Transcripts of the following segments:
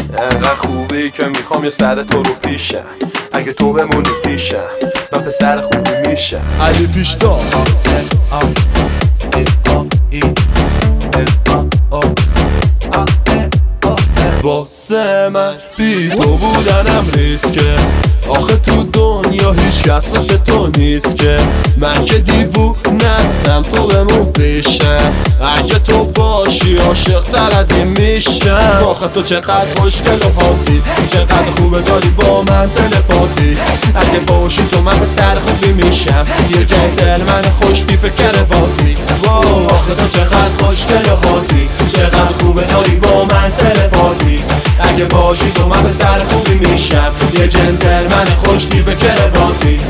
انقدر خوبی که میخوام یه سر تو رو پیشم. اگه تو بمونی پیشم من پسر خوبی میشم. علی پیشتا واسه من بی تو بودنم ریسکه. آخه تو دنیا هیچ کس واسه تو نیست که. من که دیوونتم تو بمون پیشم. اگه تو باشی عاشق تر از این میشم. آخه تو چقدر خوشگل و حاطی، چقدر خوبه داری با من تلپاتی. اگه باشی تو من پسر خوبی میشم. یه جنتلمن خوش تیپ کرواتی. آخه تو چقدر خوشگل و حاطی، چقدر خوبه داری با من تلپاتی. اگه باشی تو من پسر خوبی میشم. یه جنتلمن خوش تیپ کرواتی.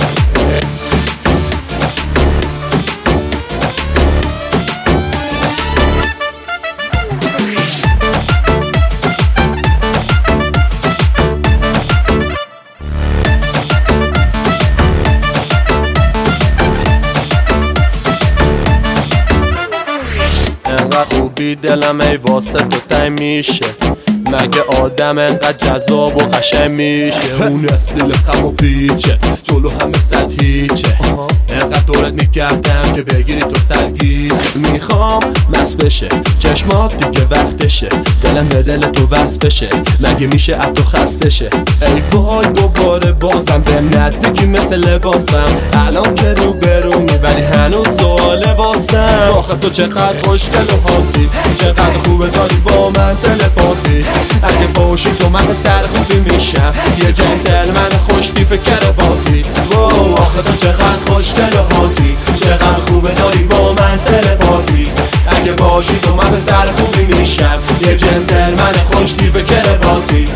انقدر خوبی دلم ای واسه تو تنگ میشه. مگه آدم انقدر جذاب و قشنگ میشه؟ اون استیل خم و پیچه، جلو همه سد هیچه. انقدر دورت میکردم که بگیری تو سرگیج. میخوام مست بشه چشمات دیگه وقتشه. دلم به دل تو وصل بشه، مگه میشه از تو خسته شه؟ ای وای دوباره بازم به نزدیکی مثل لباسم. الان که رو برو میبری هنوز سواله واسم. آخه تو چقدر خوشگل و حاطی، چقدر خوبه داری با من تلپاتی. اگه باشی تو من پسر خوبی میشم. یه جنتلمن خوش تیپ کرواتی. آخه تو چقدر خوشگل و حاطی، چقدر خوبه داری با من تلپاتی. اگه باشی تو من پسر خوبی میشم. یه جنتلمن خوش تیپ کرواتی.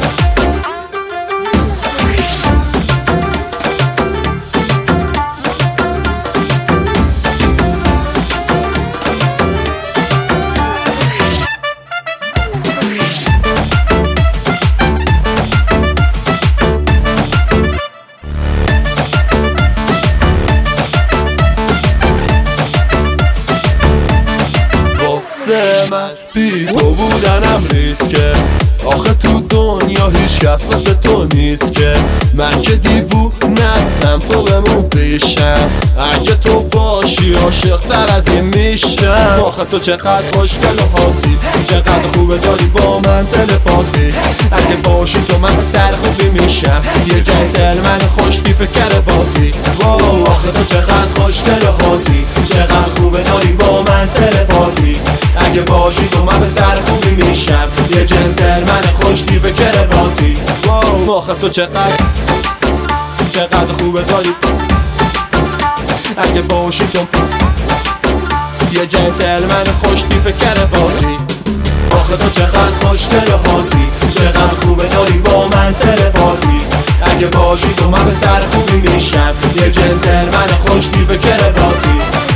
من بی تو بودنم ریسکه. آخه تو دنیا هیچ کس واسه تو نیست که. من که دیوونتم تو بمون پیشم. اگه تو باشی عاشق تر از این میشم. آخه تو چقدر خوشگل و حاطی، چقدر خوبه داری با من تلپاتی. اگه باشی تو من پسر خوبی میشم. یه جنتلمن خوش تیپ کرواتی. آخه تو چقدر خوشگل و حاطی، چقدر خوبه داری با من تلپاتی. اگه باشی تو من پسر خوبی میشم. یه جنتلمن خوش تیپ کرواتی. آخه تو چقدر خوبه داری. اگه باشی تو یه جنتلمن خوش تیپ کرواتی. آخه تو چقدر خوشگل و حاطی، چقدر خوبه داری با من تلپاتی. اگه باشی تو من پسر خوبی میشم. یه جنتلمن خوش تیپ کرواتی.